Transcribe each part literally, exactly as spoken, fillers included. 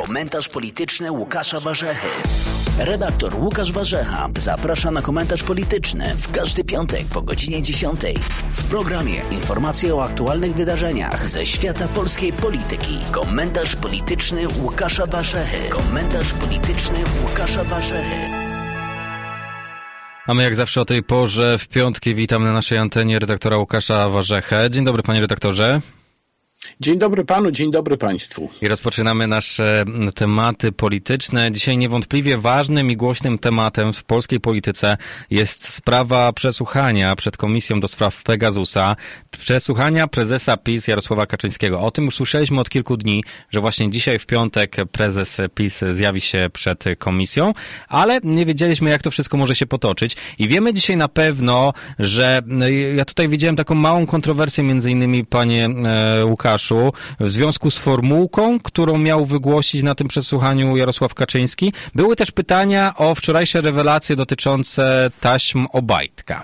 Komentarz polityczny Łukasza Warzechy. Redaktor Łukasz Warzecha zaprasza na komentarz polityczny w każdy piątek po godzinie dziesiątej. W programie informacje o aktualnych wydarzeniach ze świata polskiej polityki. Komentarz polityczny Łukasza Warzechy. Komentarz polityczny Łukasza Warzechy. A my jak zawsze o tej porze w piątki witam na naszej antenie redaktora Łukasza Warzechę. Dzień dobry, panie redaktorze. Dzień dobry panu, dzień dobry państwu. I rozpoczynamy nasze tematy polityczne. Dzisiaj niewątpliwie ważnym i głośnym tematem w polskiej polityce jest sprawa przesłuchania przed Komisją do Spraw Pegasusa, przesłuchania prezesa PiS Jarosława Kaczyńskiego. O tym już słyszeliśmy od kilku dni, że właśnie dzisiaj w piątek prezes PiS zjawi się przed komisją, ale nie wiedzieliśmy, jak to wszystko może się potoczyć. I wiemy dzisiaj na pewno, że ja tutaj widziałem taką małą kontrowersję między innymi, panie Łukaszu, w związku z formułką, którą miał wygłosić na tym przesłuchaniu Jarosław Kaczyński. Były też pytania o wczorajsze rewelacje dotyczące taśm Obajtka.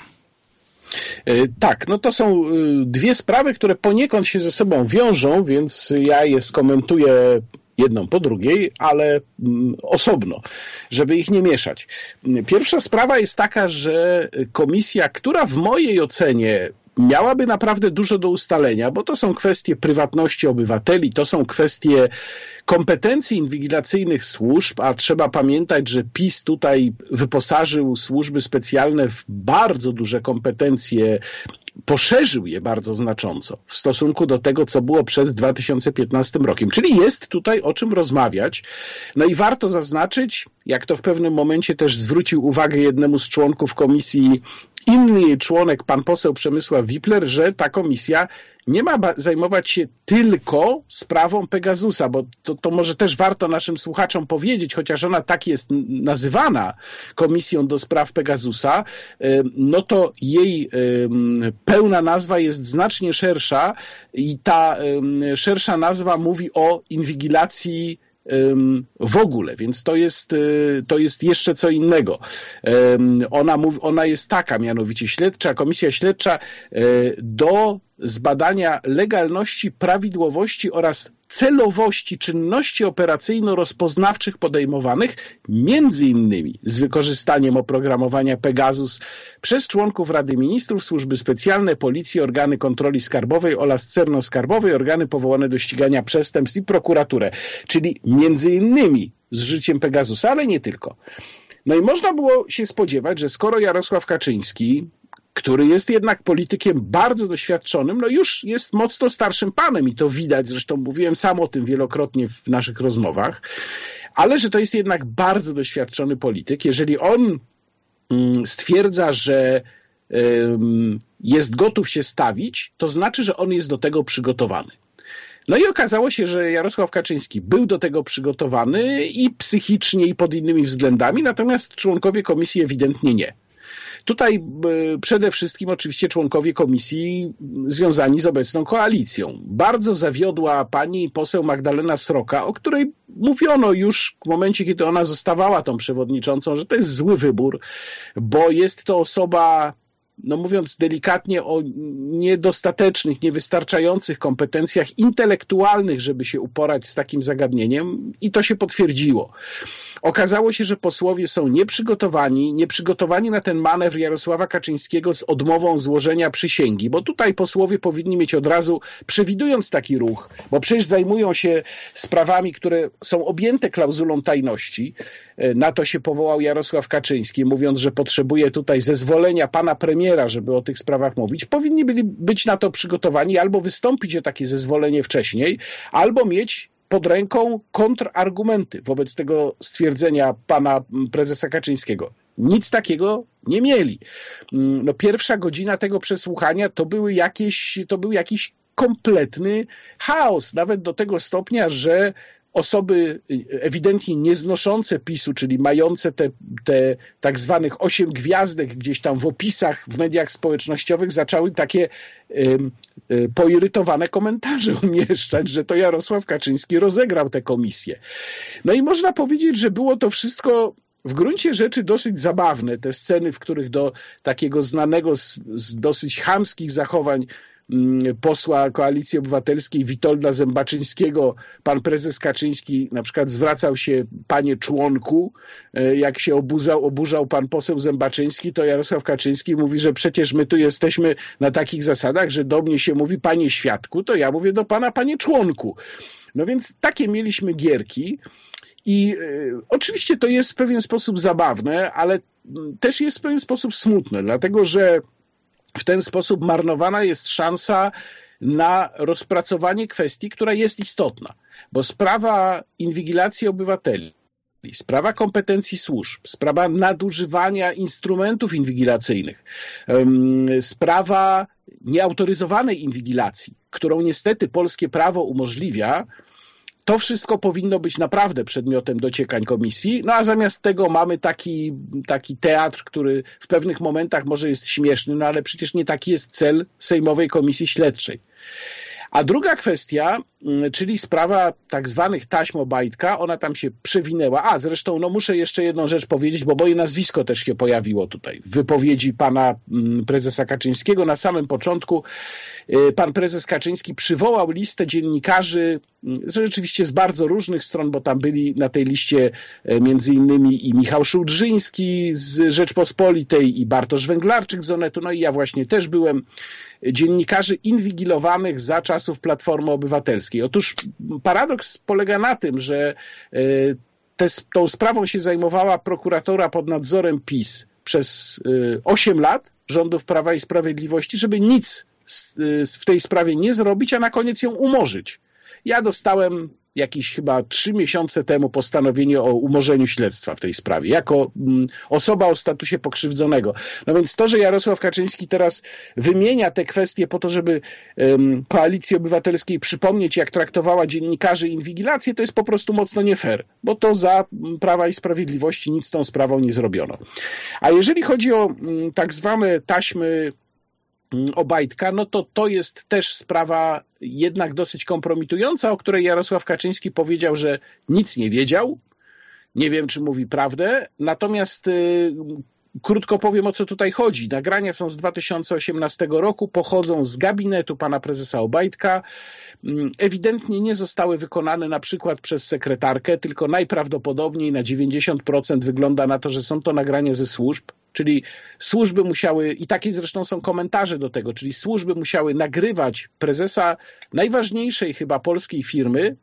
Tak, no to są dwie sprawy, które poniekąd się ze sobą wiążą, więc ja je skomentuję jedną po drugiej, ale osobno, żeby ich nie mieszać. Pierwsza sprawa jest taka, że komisja, która w mojej ocenie miałaby naprawdę dużo do ustalenia, bo to są kwestie prywatności obywateli, to są kwestie kompetencji inwigilacyjnych służb, a trzeba pamiętać, że PiS tutaj wyposażył służby specjalne w bardzo duże kompetencje, poszerzył je bardzo znacząco w stosunku do tego, co było przed dwa tysiące piętnastym rokiem. Czyli jest tutaj o czym rozmawiać. No i warto zaznaczyć, jak to w pewnym momencie też zwrócił uwagę jednemu z członków komisji inny jej członek, pan poseł Przemysław Wipler, że ta komisja nie ma zajmować się tylko sprawą Pegasusa, bo to, to może też warto naszym słuchaczom powiedzieć, chociaż ona tak jest nazywana Komisją do Spraw Pegasusa, no to jej pełna nazwa jest znacznie szersza i ta szersza nazwa mówi o inwigilacji w ogóle, więc to jest, to jest jeszcze co innego. Ona, mówi, ona jest taka, mianowicie śledcza, komisja śledcza do zbadania legalności, prawidłowości oraz celowości czynności operacyjno-rozpoznawczych podejmowanych między innymi z wykorzystaniem oprogramowania Pegasus przez członków Rady Ministrów, służby specjalne, policję, organy kontroli skarbowej oraz celno-skarbowej, organy powołane do ścigania przestępstw i prokuraturę. Czyli między innymi z użyciem Pegasusa, ale nie tylko. No i można było się spodziewać, że skoro Jarosław Kaczyński, który jest jednak politykiem bardzo doświadczonym, no już jest mocno starszym panem i to widać, zresztą mówiłem sam o tym wielokrotnie w naszych rozmowach, ale że to jest jednak bardzo doświadczony polityk. Jeżeli on stwierdza, że jest gotów się stawić, to znaczy, że on jest do tego przygotowany. No i okazało się, że Jarosław Kaczyński był do tego przygotowany i psychicznie, i pod innymi względami, natomiast członkowie komisji ewidentnie nie. Tutaj przede wszystkim oczywiście członkowie komisji związani z obecną koalicją. Bardzo zawiodła pani poseł Magdalena Sroka, o której mówiono już w momencie, kiedy ona zostawała tą przewodniczącą, że to jest zły wybór, bo jest to osoba, no mówiąc delikatnie, o niedostatecznych, niewystarczających kompetencjach intelektualnych, żeby się uporać z takim zagadnieniem i to się potwierdziło. Okazało się, że posłowie są nieprzygotowani, nieprzygotowani na ten manewr Jarosława Kaczyńskiego z odmową złożenia przysięgi, bo tutaj posłowie powinni mieć od razu, przewidując taki ruch, bo przecież zajmują się sprawami, które są objęte klauzulą tajności. Na to się powołał Jarosław Kaczyński, mówiąc, że potrzebuje tutaj zezwolenia pana premiera, żeby o tych sprawach mówić. Powinni byli być na to przygotowani, albo wystąpić o takie zezwolenie wcześniej, albo mieć pod ręką kontrargumenty wobec tego stwierdzenia pana prezesa Kaczyńskiego. Nic takiego nie mieli. No, pierwsza godzina tego przesłuchania to były jakieś, to był jakiś kompletny chaos, nawet do tego stopnia, że osoby ewidentnie nieznoszące PiSu, czyli mające te, te tak zwanych osiem gwiazdek gdzieś tam w opisach w mediach społecznościowych, zaczęły takie y, y, poirytowane komentarze umieszczać, że to Jarosław Kaczyński rozegrał tę komisję. No i można powiedzieć, że było to wszystko w gruncie rzeczy dosyć zabawne, te sceny, w których do takiego znanego z, z dosyć chamskich zachowań posła Koalicji Obywatelskiej Witolda Zębaczyńskiego pan prezes Kaczyński na przykład zwracał się: panie członku. Jak się oburzał, oburzał pan poseł Zębaczyński, to Jarosław Kaczyński mówi, że przecież my tu jesteśmy na takich zasadach, że do mnie się mówi panie świadku, to ja mówię do pana panie członku. No więc takie mieliśmy gierki. I y, oczywiście to jest w pewien sposób zabawne, ale też jest w pewien sposób smutne, dlatego że w ten sposób marnowana jest szansa na rozpracowanie kwestii, która jest istotna, bo sprawa inwigilacji obywateli, sprawa kompetencji służb, sprawa nadużywania instrumentów inwigilacyjnych, sprawa nieautoryzowanej inwigilacji, którą niestety polskie prawo umożliwia, to wszystko powinno być naprawdę przedmiotem dociekań komisji, no a zamiast tego mamy taki, taki teatr, który w pewnych momentach może jest śmieszny, no ale przecież nie taki jest cel Sejmowej Komisji Śledczej. A druga kwestia, czyli sprawa tak zwanych taśm Obajtka, ona tam się przewinęła. A zresztą no muszę jeszcze jedną rzecz powiedzieć, bo moje nazwisko też się pojawiło tutaj w wypowiedzi pana prezesa Kaczyńskiego. Na samym początku pan prezes Kaczyński przywołał listę dziennikarzy, rzeczywiście z bardzo różnych stron, bo tam byli na tej liście między innymi i Michał Szułdrzyński z Rzeczpospolitej i Bartosz Węglarczyk z Onetu, no i ja właśnie też byłem, dziennikarzy inwigilowanych za czasów Platformy Obywatelskiej. Otóż paradoks polega na tym, że te, tą sprawą się zajmowała prokuratora pod nadzorem PiS przez osiem lat rządów Prawa i Sprawiedliwości, żeby nic w tej sprawie nie zrobić, a na koniec ją umorzyć. Ja dostałem jakieś chyba trzy miesiące temu postanowienie o umorzeniu śledztwa w tej sprawie, jako osoba o statusie pokrzywdzonego. No więc to, że Jarosław Kaczyński teraz wymienia te kwestie po to, żeby um, Koalicji Obywatelskiej przypomnieć, jak traktowała dziennikarzy inwigilację, to jest po prostu mocno nie fair, bo to za Prawa i Sprawiedliwości nic z tą sprawą nie zrobiono. A jeżeli chodzi o um, tak zwane taśmy Obajtka, no to to jest też sprawa jednak dosyć kompromitująca, o której Jarosław Kaczyński powiedział, że nic nie wiedział. Nie wiem, czy mówi prawdę. Natomiast y, krótko powiem, o co tutaj chodzi. Nagrania są z dwa tysiące osiemnastego roku, pochodzą z gabinetu pana prezesa Obajtka. Ewidentnie nie zostały wykonane na przykład przez sekretarkę, tylko najprawdopodobniej na dziewięćdziesiąt procent wygląda na to, że są to nagrania ze służb. Czyli służby musiały, i takie zresztą są komentarze do tego, czyli służby musiały nagrywać prezesa najważniejszej chyba polskiej firmy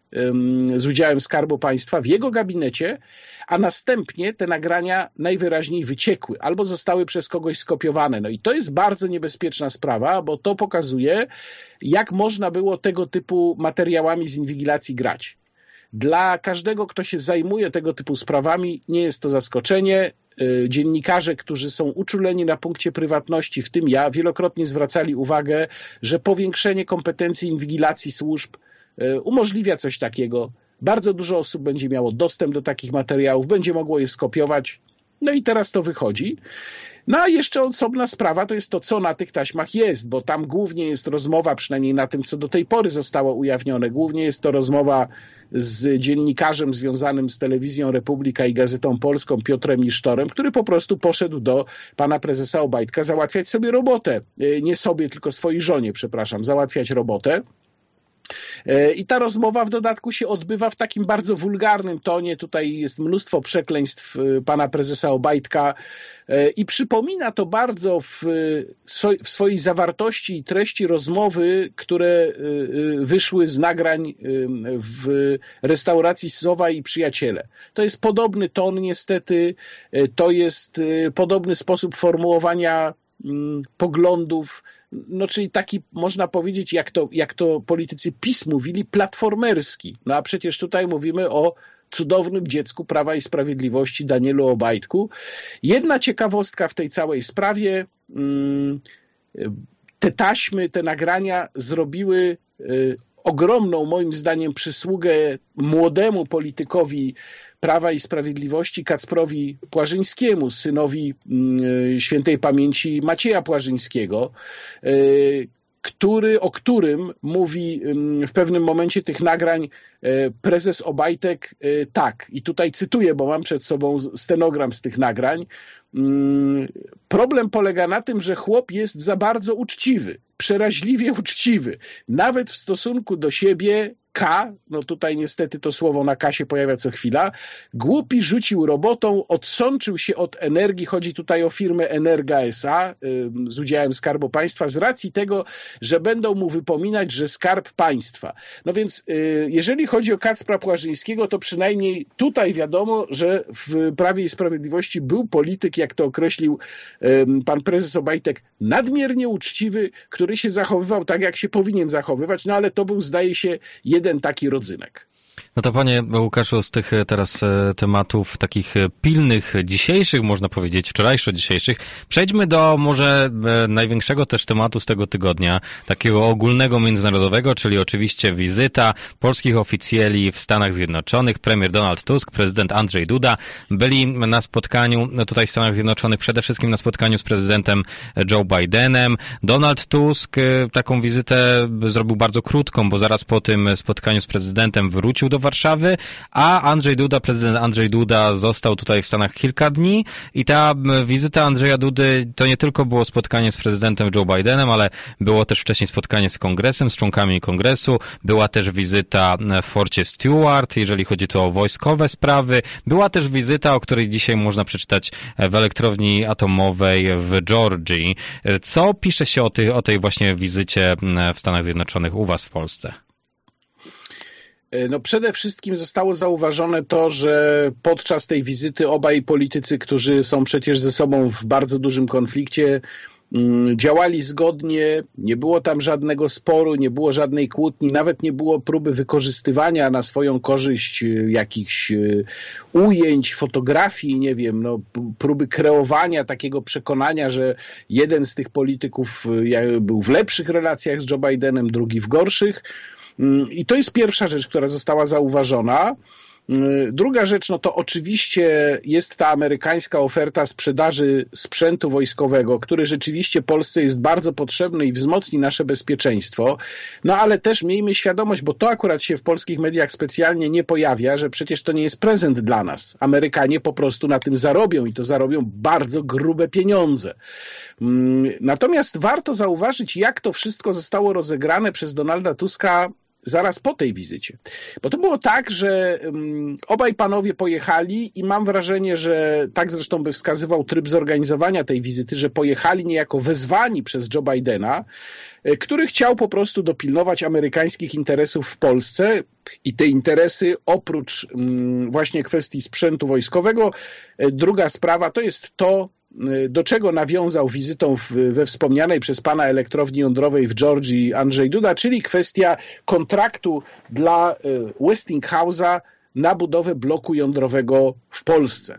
z udziałem Skarbu Państwa w jego gabinecie, a następnie te nagrania najwyraźniej wyciekły albo zostały przez kogoś skopiowane. No i to jest bardzo niebezpieczna sprawa, bo to pokazuje, jak można było tego typu materiałami z inwigilacji grać. Dla każdego, kto się zajmuje tego typu sprawami, nie jest to zaskoczenie. Dziennikarze, którzy są uczuleni na punkcie prywatności, w tym ja, wielokrotnie zwracali uwagę, że powiększenie kompetencji inwigilacji służb umożliwia coś takiego. Bardzo dużo osób będzie miało dostęp do takich materiałów, będzie mogło je skopiować. No i teraz to wychodzi. No a jeszcze osobna sprawa to jest to, co na tych taśmach jest, bo tam głównie jest rozmowa, przynajmniej na tym, co do tej pory zostało ujawnione, głównie jest to rozmowa z dziennikarzem związanym z Telewizją Republika i Gazetą Polską, Piotrem Isztorem, który po prostu poszedł do pana prezesa Obajtka załatwiać sobie robotę. Nie sobie, tylko swojej żonie, przepraszam, załatwiać robotę. I ta rozmowa w dodatku się odbywa w takim bardzo wulgarnym tonie. Tutaj jest mnóstwo przekleństw pana prezesa Obajtka i przypomina to bardzo w, w swojej zawartości i treści rozmowy, które wyszły z nagrań w restauracji Sowa i Przyjaciele. To jest podobny ton niestety, to jest podobny sposób formułowania poglądów, no czyli taki, można powiedzieć, jak to, jak to politycy PiS mówili, platformerski. No a przecież tutaj mówimy o cudownym dziecku Prawa i Sprawiedliwości, Danielu Obajtku. Jedna ciekawostka w tej całej sprawie, te taśmy, te nagrania zrobiły ogromną, moim zdaniem, przysługę młodemu politykowi Prawa i Sprawiedliwości, Kacprowi Płażyńskiemu, synowi świętej pamięci Macieja Płażyńskiego, który, o którym mówi w pewnym momencie tych nagrań prezes Obajtek tak, i tutaj cytuję, bo mam przed sobą stenogram z tych nagrań. Problem polega na tym, że chłop jest za bardzo uczciwy, przeraźliwie uczciwy. Nawet w stosunku do siebie K, no tutaj niestety to słowo na K się pojawia co chwila, głupi rzucił robotą, odsączył się od Energii, chodzi tutaj o firmę Energa S A z udziałem Skarbu Państwa, z racji tego, że będą mu wypominać, że Skarb Państwa. No więc jeżeli chodzi o Kacpra Płażyńskiego, to przynajmniej tutaj wiadomo, że w Prawie i Sprawiedliwości był polityk, jak to określił pan prezes Obajtek, nadmiernie uczciwy, który się zachowywał tak, jak się powinien zachowywać, no ale to był, zdaje się, jeden taki rodzynek. No to panie Łukaszu, z tych teraz tematów takich pilnych, dzisiejszych, można powiedzieć, wczorajszo-dzisiejszych, przejdźmy do może największego też tematu z tego tygodnia, takiego ogólnego, międzynarodowego, czyli oczywiście wizyta polskich oficjeli w Stanach Zjednoczonych. Premier Donald Tusk, prezydent Andrzej Duda byli na spotkaniu tutaj w Stanach Zjednoczonych, przede wszystkim na spotkaniu z prezydentem Joe Bidenem. Donald Tusk taką wizytę zrobił bardzo krótką, bo zaraz po tym spotkaniu z prezydentem wrócił do Warszawy, a Andrzej Duda, prezydent Andrzej Duda został tutaj w Stanach kilka dni i ta wizyta Andrzeja Dudy to nie tylko było spotkanie z prezydentem Joe Bidenem, ale było też wcześniej spotkanie z kongresem, z członkami kongresu, była też wizyta w Forcie Stewart, jeżeli chodzi tu o wojskowe sprawy, była też wizyta, o której dzisiaj można przeczytać w elektrowni atomowej w Georgii. Co pisze się o tej, o tej właśnie wizycie w Stanach Zjednoczonych u was w Polsce? No przede wszystkim zostało zauważone to, że podczas tej wizyty obaj politycy, którzy są przecież ze sobą w bardzo dużym konflikcie, działali zgodnie, nie było tam żadnego sporu, nie było żadnej kłótni, nawet nie było próby wykorzystywania na swoją korzyść jakichś ujęć, fotografii, nie wiem, no, próby kreowania takiego przekonania, że jeden z tych polityków był w lepszych relacjach z Joe Bidenem, drugi w gorszych. I to jest pierwsza rzecz, która została zauważona. Druga rzecz, no to oczywiście jest ta amerykańska oferta sprzedaży sprzętu wojskowego, który rzeczywiście Polsce jest bardzo potrzebny i wzmocni nasze bezpieczeństwo. No ale też miejmy świadomość, bo to akurat się w polskich mediach specjalnie nie pojawia, że przecież to nie jest prezent dla nas. Amerykanie po prostu na tym zarobią i to zarobią bardzo grube pieniądze. Natomiast warto zauważyć, jak to wszystko zostało rozegrane przez Donalda Tuska zaraz po tej wizycie. Bo to było tak, że um, obaj panowie pojechali i mam wrażenie, że tak zresztą by wskazywał tryb zorganizowania tej wizyty, że pojechali niejako wezwani przez Joe Bidena, który chciał po prostu dopilnować amerykańskich interesów w Polsce i te interesy oprócz um, właśnie kwestii sprzętu wojskowego. Druga sprawa to jest to, do czego nawiązał wizytą w, we wspomnianej przez pana elektrowni jądrowej w Georgii Andrzej Duda, czyli kwestia kontraktu dla Westinghouse'a na budowę bloku jądrowego w Polsce.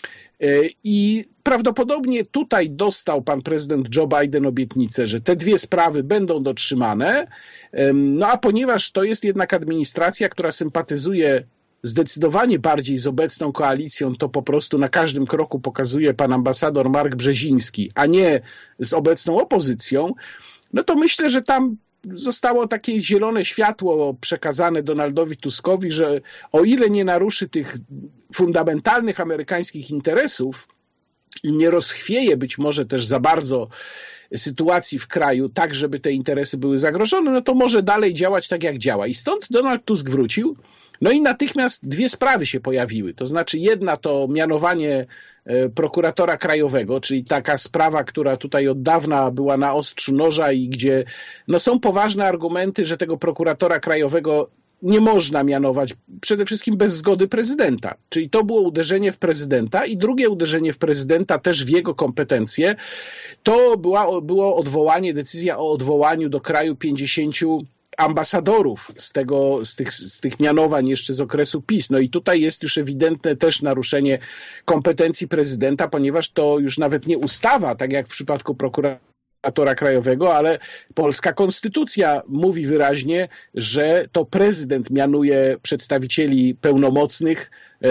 I prawdopodobnie tutaj dostał pan prezydent Joe Biden obietnicę, że te dwie sprawy będą dotrzymane, no a ponieważ to jest jednak administracja, która sympatyzuje zdecydowanie bardziej z obecną koalicją, to po prostu na każdym kroku pokazuje pan ambasador Mark Brzeziński, a nie z obecną opozycją, no to myślę, że tam zostało takie zielone światło przekazane Donaldowi Tuskowi, że o ile nie naruszy tych fundamentalnych amerykańskich interesów i nie rozchwieje być może też za bardzo sytuacji w kraju, tak żeby te interesy były zagrożone, no to może dalej działać tak jak działa. I stąd Donald Tusk wrócił. No i natychmiast dwie sprawy się pojawiły. To znaczy jedna to mianowanie prokuratora krajowego, czyli taka sprawa, która tutaj od dawna była na ostrzu noża i gdzie no, są poważne argumenty, że tego prokuratora krajowego nie można mianować przede wszystkim bez zgody prezydenta. Czyli to było uderzenie w prezydenta i drugie uderzenie w prezydenta też w jego kompetencje. To była, było odwołanie, decyzja o odwołaniu do kraju pięćdziesięciu ambasadorów z, tego, z, tych, z tych mianowań jeszcze z okresu PiS. No i tutaj jest już ewidentne też naruszenie kompetencji prezydenta, ponieważ to już nawet nie ustawa, tak jak w przypadku prokuratora prokuratora krajowego, ale polska konstytucja mówi wyraźnie, że to prezydent mianuje przedstawicieli pełnomocnych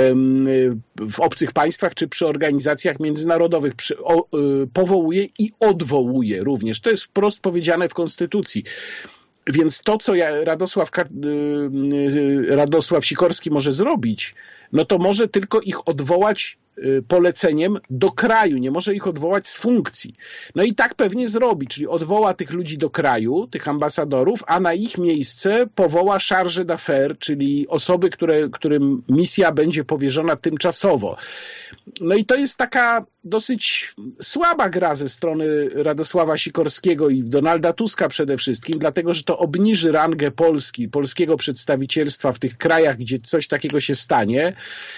w obcych państwach czy przy organizacjach międzynarodowych, przy, o, powołuje i odwołuje również. To jest wprost powiedziane w konstytucji. Więc to, co ja, Radosław, Radosław Sikorski może zrobić, no to może tylko ich odwołać poleceniem do kraju, nie może ich odwołać z funkcji. No i tak pewnie zrobi, czyli odwoła tych ludzi do kraju, tych ambasadorów, a na ich miejsce powoła chargé d'affaires, czyli osoby, które, którym misja będzie powierzona tymczasowo. No i to jest taka dosyć słaba gra ze strony Radosława Sikorskiego i Donalda Tuska przede wszystkim, dlatego że to obniży rangę Polski, polskiego przedstawicielstwa w tych krajach, gdzie coś takiego się stanie.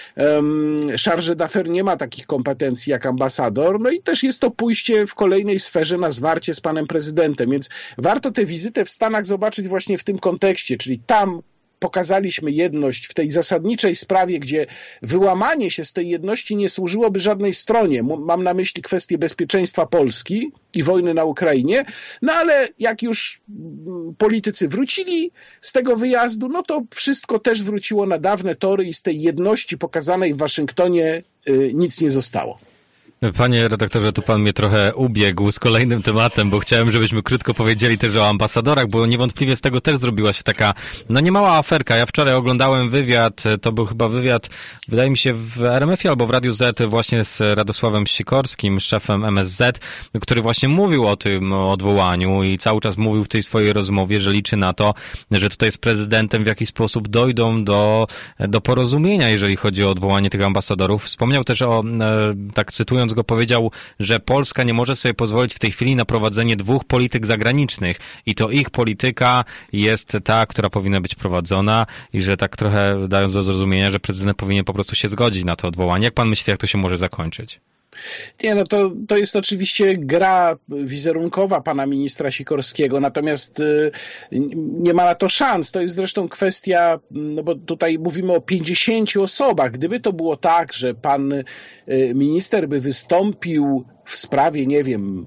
Chargé d'affaires nie ma takich kompetencji jak ambasador, no i też jest to pójście w kolejnej sferze na zwarcie z panem prezydentem, więc warto tę wizytę w Stanach zobaczyć właśnie w tym kontekście, czyli tam pokazaliśmy jedność w tej zasadniczej sprawie, gdzie wyłamanie się z tej jedności nie służyłoby żadnej stronie. Mam na myśli kwestię bezpieczeństwa Polski i wojny na Ukrainie, no ale jak już politycy wrócili z tego wyjazdu, no to wszystko też wróciło na dawne tory i z tej jedności pokazanej w Waszyngtonie nic nie zostało. Panie redaktorze, tu pan mnie trochę ubiegł z kolejnym tematem, bo chciałem, żebyśmy krótko powiedzieli też o ambasadorach, bo niewątpliwie z tego też zrobiła się taka, no niemała aferka. Ja wczoraj oglądałem wywiad, to był chyba wywiad, wydaje mi się w R M F-ie albo w Radiu Z właśnie z Radosławem Sikorskim, szefem M S Z, który właśnie mówił o tym odwołaniu i cały czas mówił w tej swojej rozmowie, że liczy na to, że tutaj z prezydentem w jakiś sposób dojdą do, do porozumienia, jeżeli chodzi o odwołanie tych ambasadorów. Wspomniał też o, tak cytując go, powiedział, że Polska nie może sobie pozwolić w tej chwili na prowadzenie dwóch polityk zagranicznych i to ich polityka jest ta, która powinna być prowadzona i że tak trochę dając do zrozumienia, że prezydent powinien po prostu się zgodzić na to odwołanie. Jak pan myśli, jak to się może zakończyć? Nie, no to, to jest oczywiście gra wizerunkowa pana ministra Sikorskiego, natomiast y, nie ma na to szans. To jest zresztą kwestia, no bo tutaj mówimy o pięćdziesięciu osobach. Gdyby to było tak, że pan y, minister by wystąpił w sprawie, nie wiem,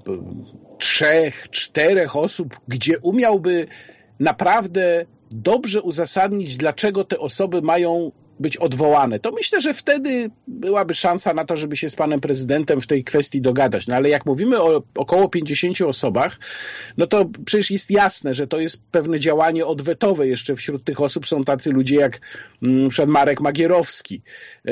trzech, czterech osób, gdzie umiałby naprawdę dobrze uzasadnić, dlaczego te osoby mają być odwołane, to myślę, że wtedy byłaby szansa na to, żeby się z panem prezydentem w tej kwestii dogadać. No ale jak mówimy o około pięćdziesięciu osobach, no to przecież jest jasne, że to jest pewne działanie odwetowe. Jeszcze wśród tych osób są tacy ludzie jak na przykład Marek Magierowski.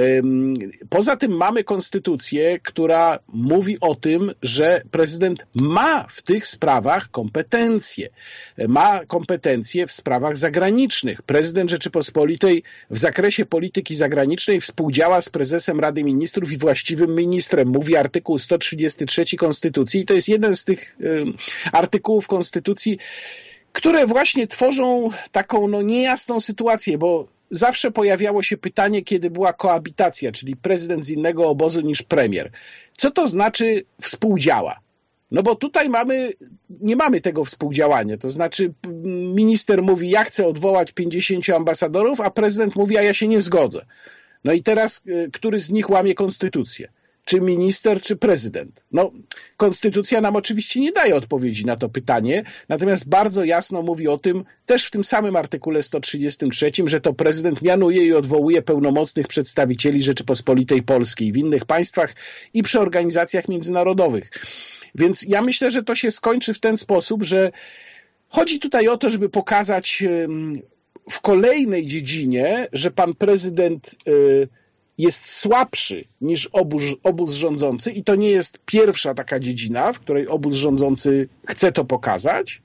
Poza tym mamy konstytucję, która mówi o tym, że prezydent ma w tych sprawach kompetencje. Ma kompetencje w sprawach zagranicznych. Prezydent Rzeczypospolitej w zakresie polityki zagranicznej współdziała z prezesem Rady Ministrów i właściwym ministrem. Mówi artykuł sto trzydziesty trzeci Konstytucji i to jest jeden z tych y, artykułów Konstytucji, które właśnie tworzą taką no, niejasną sytuację, bo zawsze pojawiało się pytanie, kiedy była koabitacja, czyli prezydent z innego obozu niż premier. Co to znaczy współdziała? No bo tutaj mamy, nie mamy tego współdziałania, to znaczy minister mówi, ja chcę odwołać pięćdziesięciu ambasadorów, a prezydent mówi, a ja się nie zgodzę. No i teraz, który z nich łamie konstytucję? Czy minister, czy prezydent? No, konstytucja nam oczywiście nie daje odpowiedzi na to pytanie, natomiast bardzo jasno mówi o tym, też w tym samym artykule sto trzydziestym trzecim, że to prezydent mianuje i odwołuje pełnomocnych przedstawicieli Rzeczypospolitej Polskiej w innych państwach i przy organizacjach międzynarodowych. Więc ja myślę, że to się skończy w ten sposób, że chodzi tutaj o to, żeby pokazać w kolejnej dziedzinie, że pan prezydent jest słabszy niż obóz, obóz rządzący i to nie jest pierwsza taka dziedzina, w której obóz rządzący chce to pokazać.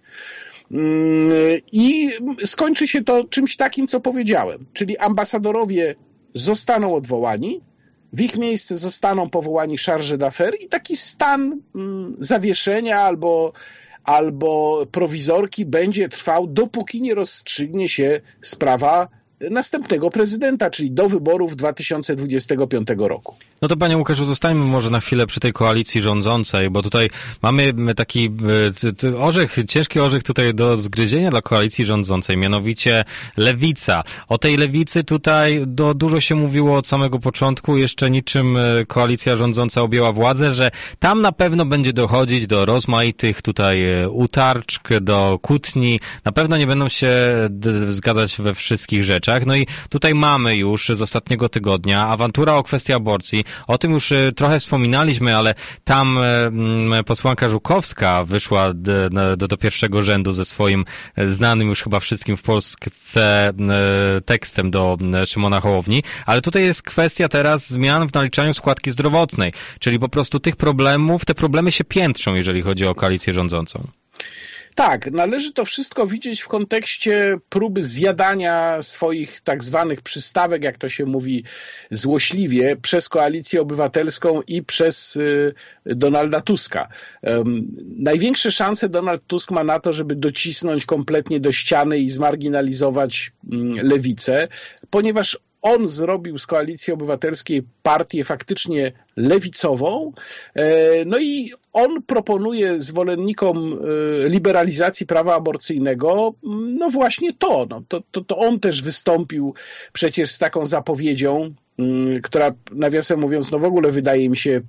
I skończy się to czymś takim, co powiedziałem, czyli ambasadorowie zostaną odwołani, w ich miejsce zostaną powołani chargé d'affaires i taki stan zawieszenia albo, albo prowizorki będzie trwał, dopóki nie rozstrzygnie się sprawa następnego prezydenta, czyli do wyborów dwa tysiące dwudziestego piątego roku. No to panie Łukaszu, zostańmy może na chwilę przy tej koalicji rządzącej, bo tutaj mamy taki orzech, ciężki orzech tutaj do zgryzienia dla koalicji rządzącej, mianowicie Lewica. O tej Lewicy tutaj do, dużo się mówiło od samego początku, jeszcze niczym koalicja rządząca objęła władzę, że tam na pewno będzie dochodzić do rozmaitych tutaj utarczk, do kłótni, na pewno nie będą się zgadzać we wszystkich rzeczach. No i tutaj mamy już z ostatniego tygodnia awantura o kwestię aborcji. O tym już trochę wspominaliśmy, ale tam posłanka Żukowska wyszła do, do, do pierwszego rzędu ze swoim znanym już chyba wszystkim w Polsce tekstem do Szymona Hołowni, ale tutaj jest kwestia teraz zmian w naliczaniu składki zdrowotnej, czyli po prostu tych problemów, te problemy się piętrzą, jeżeli chodzi o koalicję rządzącą. Tak, należy to wszystko widzieć w kontekście próby zjadania swoich tak zwanych przystawek, jak to się mówi złośliwie, przez Koalicję Obywatelską i przez Donalda Tuska. Największe szanse Donald Tusk ma na to, żeby docisnąć kompletnie do ściany i zmarginalizować lewicę, ponieważ on zrobił z Koalicji Obywatelskiej partię faktycznie lewicową, no i on proponuje zwolennikom liberalizacji prawa aborcyjnego no właśnie to, no to, to, to on też wystąpił przecież z taką zapowiedzią, która nawiasem mówiąc no w ogóle wydaje mi się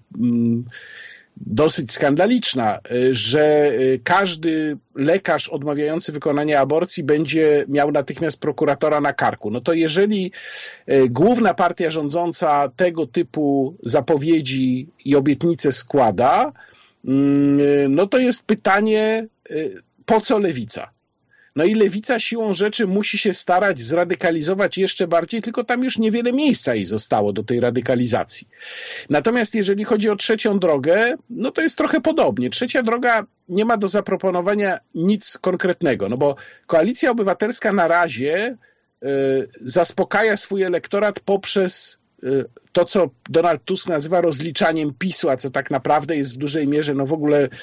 dosyć skandaliczna, że każdy lekarz odmawiający wykonania aborcji będzie miał natychmiast prokuratora na karku. No to jeżeli główna partia rządząca tego typu zapowiedzi i obietnice składa, no to jest pytanie, po co lewica? No i lewica siłą rzeczy musi się starać zradykalizować jeszcze bardziej, tylko tam już niewiele miejsca jej zostało do tej radykalizacji. Natomiast jeżeli chodzi o trzecią drogę, no to jest trochę podobnie. Trzecia droga nie ma do zaproponowania nic konkretnego, no bo Koalicja Obywatelska na razie y, zaspokaja swój elektorat poprzez y, to, co Donald Tusk nazywa rozliczaniem PiSu, a co tak naprawdę jest w dużej mierze no w ogóle y,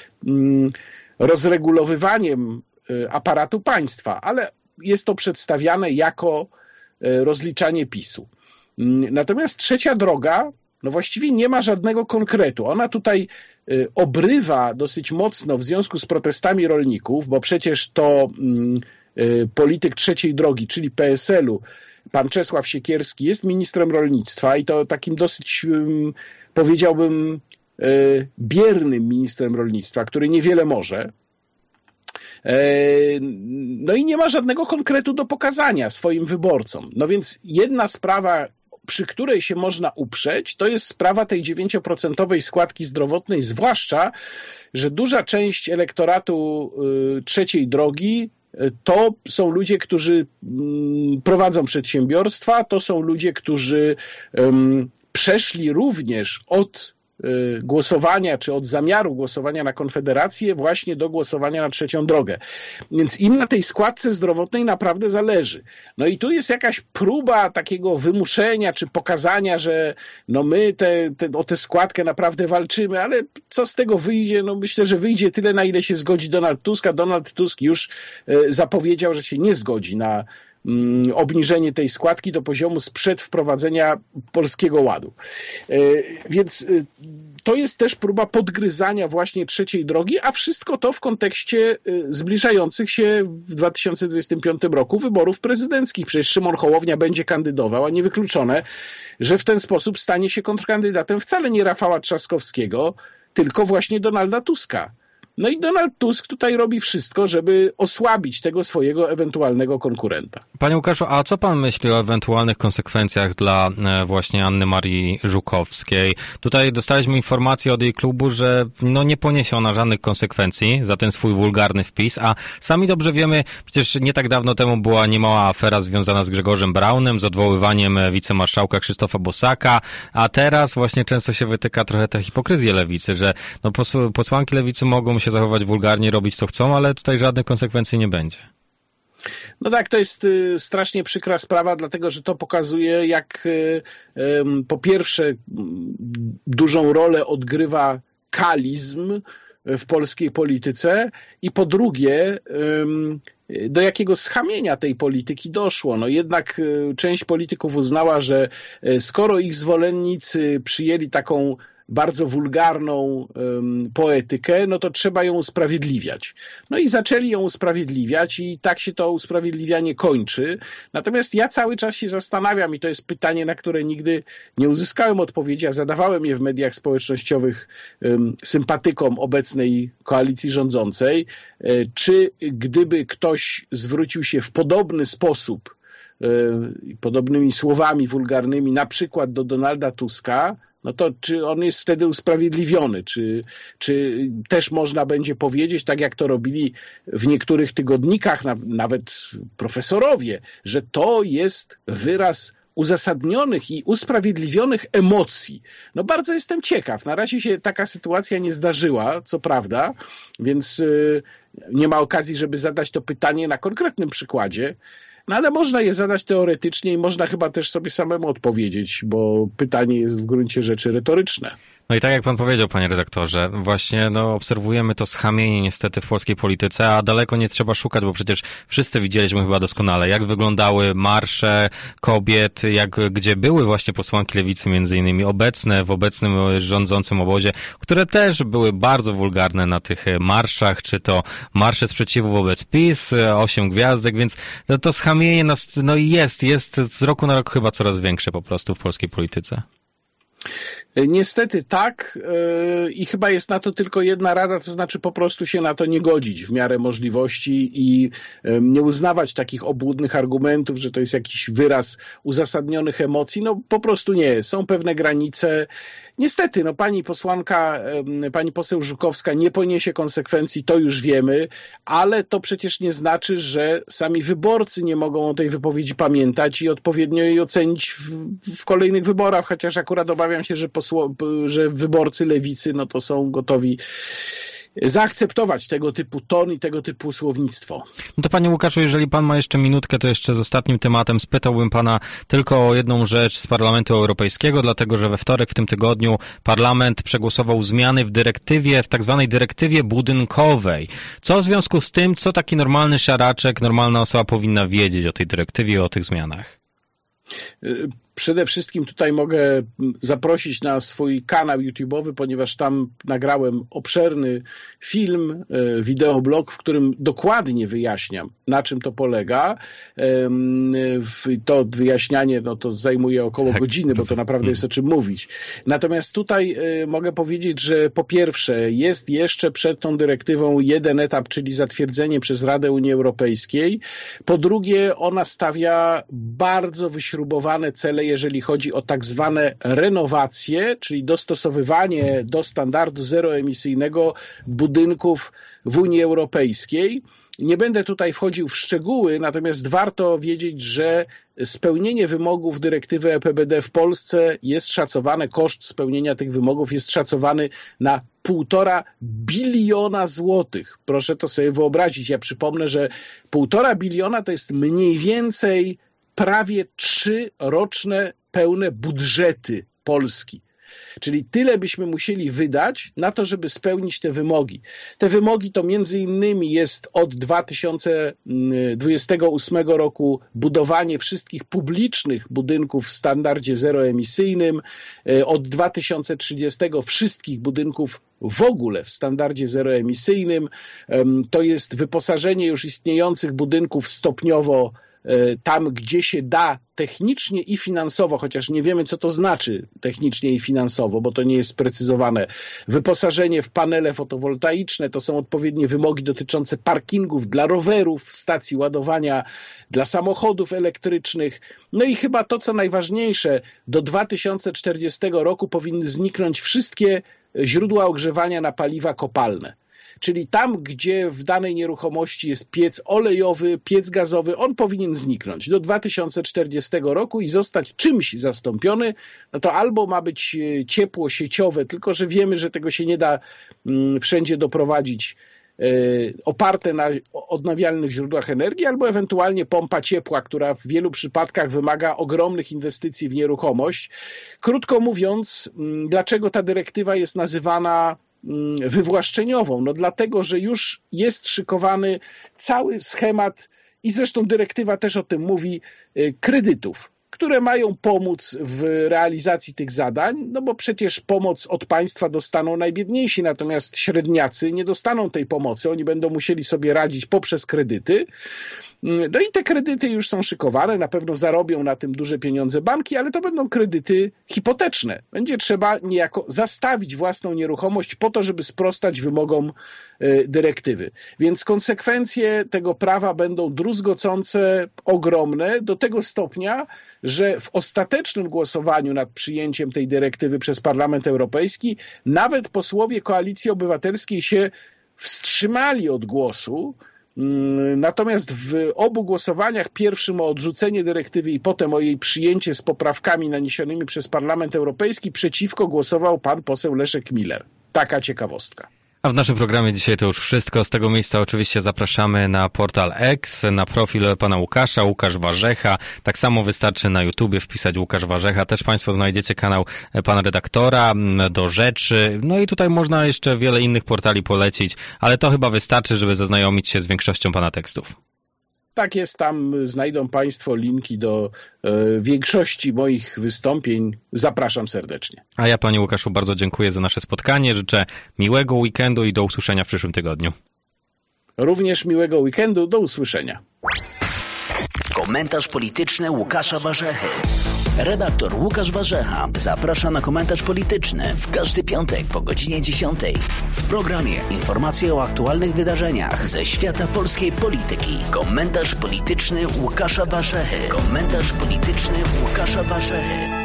rozregulowywaniem aparatu państwa, ale jest to przedstawiane jako rozliczanie PiSu. Natomiast trzecia droga, no właściwie nie ma żadnego konkretu. Ona tutaj obrywa dosyć mocno w związku z protestami rolników, bo przecież to polityk trzeciej drogi, czyli P S L-u, pan Czesław Siekierski jest ministrem rolnictwa i to takim dosyć, powiedziałbym, biernym ministrem rolnictwa, który niewiele może. No i nie ma żadnego konkretu do pokazania swoim wyborcom. No więc jedna sprawa, przy której się można uprzeć, to jest sprawa tej dziewięcioprocentowej składki zdrowotnej, zwłaszcza, że duża część elektoratu trzeciej drogi to są ludzie, którzy prowadzą przedsiębiorstwa, to są ludzie, którzy przeszli również od głosowania, czy od zamiaru głosowania na Konfederację właśnie do głosowania na trzecią drogę. Więc im na tej składce zdrowotnej naprawdę zależy. No i tu jest jakaś próba takiego wymuszenia, czy pokazania, że no my te, te, o tę składkę naprawdę walczymy, ale co z tego wyjdzie? No myślę, że wyjdzie tyle, na ile się zgodzi Donald Tusk, a Donald Tusk już zapowiedział, że się nie zgodzi na obniżenie tej składki do poziomu sprzed wprowadzenia Polskiego Ładu. Więc to jest też próba podgryzania właśnie trzeciej drogi, a wszystko to w kontekście zbliżających się w dwa tysiące dwudziestym piątym roku wyborów prezydenckich. Przecież Szymon Hołownia będzie kandydował, a niewykluczone, że w ten sposób stanie się kontrkandydatem wcale nie Rafała Trzaskowskiego, tylko właśnie Donalda Tuska. No i Donald Tusk tutaj robi wszystko, żeby osłabić tego swojego ewentualnego konkurenta. Panie Łukaszu, a co pan myśli o ewentualnych konsekwencjach dla właśnie Anny Marii Żukowskiej? Tutaj dostaliśmy informację od jej klubu, że no nie poniesie ona żadnych konsekwencji za ten swój wulgarny wpis, a sami dobrze wiemy, przecież nie tak dawno temu była niemała afera związana z Grzegorzem Braunem, z odwoływaniem wicemarszałka Krzysztofa Bosaka, a teraz właśnie często się wytyka trochę tę hipokryzję lewicy, że no posłanki lewicy mogą się zachować wulgarnie, robić co chcą, ale tutaj żadnych konsekwencji nie będzie. No tak, to jest strasznie przykra sprawa, dlatego że to pokazuje, jak po pierwsze dużą rolę odgrywa kalizm w polskiej polityce i po drugie, do jakiego schamienia tej polityki doszło. No jednak część polityków uznała, że skoro ich zwolennicy przyjęli taką bardzo wulgarną um, poetykę, no to trzeba ją usprawiedliwiać. No i zaczęli ją usprawiedliwiać i tak się to usprawiedliwianie kończy. Natomiast ja cały czas się zastanawiam i to jest pytanie, na które nigdy nie uzyskałem odpowiedzi, a zadawałem je w mediach społecznościowych um, sympatykom obecnej koalicji rządzącej, um, czy gdyby ktoś zwrócił się w podobny sposób, um, podobnymi słowami wulgarnymi, na przykład do Donalda Tuska, no to czy on jest wtedy usprawiedliwiony? Czy, czy też można będzie powiedzieć, tak jak to robili w niektórych tygodnikach, na, nawet profesorowie, że to jest wyraz uzasadnionych i usprawiedliwionych emocji. No bardzo jestem ciekaw. Na razie się taka sytuacja nie zdarzyła, co prawda, więc yy, nie ma okazji, żeby zadać to pytanie na konkretnym przykładzie. No ale można je zadać teoretycznie i można chyba też sobie samemu odpowiedzieć, bo pytanie jest w gruncie rzeczy retoryczne. No i tak jak pan powiedział, panie redaktorze, właśnie no, obserwujemy to schamienie niestety w polskiej polityce, a daleko nie trzeba szukać, bo przecież wszyscy widzieliśmy chyba doskonale, jak wyglądały marsze kobiet, jak, gdzie były właśnie posłanki lewicy, między innymi obecne w obecnym rządzącym obozie, które też były bardzo wulgarne na tych marszach, czy to marsze sprzeciwu wobec PiS, osiem gwiazdek, więc no, to schamienie nas, no jest, jest z roku na rok chyba coraz większe po prostu w polskiej polityce. Niestety tak i chyba jest na to tylko jedna rada, to znaczy po prostu się na to nie godzić w miarę możliwości i nie uznawać takich obłudnych argumentów, że to jest jakiś wyraz uzasadnionych emocji. No po prostu nie. Są pewne granice. Niestety, no pani posłanka, pani poseł Żukowska nie poniesie konsekwencji, to już wiemy, ale to przecież nie znaczy, że sami wyborcy nie mogą o tej wypowiedzi pamiętać i odpowiednio jej ocenić w, w kolejnych wyborach, chociaż akurat obawiam się, że, posło, że wyborcy lewicy no to są gotowi zaakceptować tego typu ton i tego typu słownictwo. No to panie Łukaszu, jeżeli pan ma jeszcze minutkę, to jeszcze z ostatnim tematem spytałbym pana tylko o jedną rzecz z Parlamentu Europejskiego, dlatego że we wtorek w tym tygodniu Parlament przegłosował zmiany w dyrektywie, w tak zwanej dyrektywie budynkowej. Co w związku z tym, co taki normalny szaraczek, normalna osoba powinna wiedzieć o tej dyrektywie i o tych zmianach? Przede wszystkim tutaj mogę zaprosić na swój kanał YouTube'owy, ponieważ tam nagrałem obszerny film, wideoblog, w którym dokładnie wyjaśniam, na czym to polega. To wyjaśnianie no to zajmuje około tak, godziny, bo to naprawdę jest o czym mówić. Natomiast tutaj mogę powiedzieć, że po pierwsze jest jeszcze przed tą dyrektywą jeden etap, czyli zatwierdzenie przez Radę Unii Europejskiej. Po drugie ona stawia bardzo wyśrubowane cele, jeżeli chodzi o tak zwane renowacje, czyli dostosowywanie do standardu zeroemisyjnego budynków w Unii Europejskiej. Nie będę tutaj wchodził w szczegóły, natomiast warto wiedzieć, że spełnienie wymogów dyrektywy E P B D w Polsce jest szacowane, koszt spełnienia tych wymogów jest szacowany na półtora biliona złotych. Proszę to sobie wyobrazić. Ja przypomnę, że półtora biliona to jest mniej więcej prawie trzy roczne pełne budżety Polski. Czyli tyle byśmy musieli wydać na to, żeby spełnić te wymogi. Te wymogi to między innymi jest od dwa tysiące dwudziestego ósmego roku budowanie wszystkich publicznych budynków w standardzie zeroemisyjnym, od dwa tysiące trzydziestego wszystkich budynków w ogóle w standardzie zeroemisyjnym. To jest wyposażenie już istniejących budynków stopniowo tam, gdzie się da technicznie i finansowo, chociaż nie wiemy, co to znaczy technicznie i finansowo, bo to nie jest sprecyzowane. Wyposażenie w panele fotowoltaiczne, to są odpowiednie wymogi dotyczące parkingów dla rowerów, stacji ładowania dla samochodów elektrycznych. No i chyba to, co najważniejsze, do dwa tysiące czterdziestego roku powinny zniknąć wszystkie źródła ogrzewania na paliwa kopalne. Czyli tam, gdzie w danej nieruchomości jest piec olejowy, piec gazowy, on powinien zniknąć do dwa tysiące czterdziestego roku i zostać czymś zastąpiony. No to albo ma być ciepło sieciowe, tylko że wiemy, że tego się nie da wszędzie doprowadzić, oparte na odnawialnych źródłach energii, albo ewentualnie pompa ciepła, która w wielu przypadkach wymaga ogromnych inwestycji w nieruchomość. Krótko mówiąc, dlaczego ta dyrektywa jest nazywana wywłaszczeniową? No dlatego, że już jest szykowany cały schemat i zresztą dyrektywa też o tym mówi, kredytów, które mają pomóc w realizacji tych zadań, no bo przecież pomoc od państwa dostaną najbiedniejsi, natomiast średniacy nie dostaną tej pomocy, oni będą musieli sobie radzić poprzez kredyty. No i te kredyty już są szykowane, na pewno zarobią na tym duże pieniądze banki, ale to będą kredyty hipoteczne. Będzie trzeba niejako zastawić własną nieruchomość po to, żeby sprostać wymogom dyrektywy. Więc konsekwencje tego prawa będą druzgocące, ogromne, do tego stopnia, że w ostatecznym głosowaniu nad przyjęciem tej dyrektywy przez Parlament Europejski nawet posłowie Koalicji Obywatelskiej się wstrzymali od głosu. Natomiast w obu głosowaniach, pierwszym o odrzucenie dyrektywy i potem o jej przyjęcie z poprawkami naniesionymi przez Parlament Europejski, przeciwko głosował pan poseł Leszek Miller. Taka ciekawostka. A w naszym programie dzisiaj to już wszystko. Z tego miejsca oczywiście zapraszamy na portal X, na profil pana Łukasza, Łukasz Warzecha. Tak samo wystarczy na YouTubie wpisać Łukasz Warzecha. Też państwo znajdziecie kanał pana redaktora, Do Rzeczy. No i tutaj można jeszcze wiele innych portali polecić, ale to chyba wystarczy, żeby zaznajomić się z większością pana tekstów. Tak jest, tam znajdą państwo linki do e, większości moich wystąpień. Zapraszam serdecznie. A ja panie Łukaszu bardzo dziękuję za nasze spotkanie. Życzę miłego weekendu i do usłyszenia w przyszłym tygodniu. Również miłego weekendu. Do usłyszenia. Komentarz polityczny Łukasza Warzechy. Redaktor Łukasz Warzecha zaprasza na komentarz polityczny w każdy piątek po godzinie dziesiątej. W programie informacje o aktualnych wydarzeniach ze świata polskiej polityki. Komentarz polityczny Łukasza Warzechy. Komentarz polityczny Łukasza Warzechy.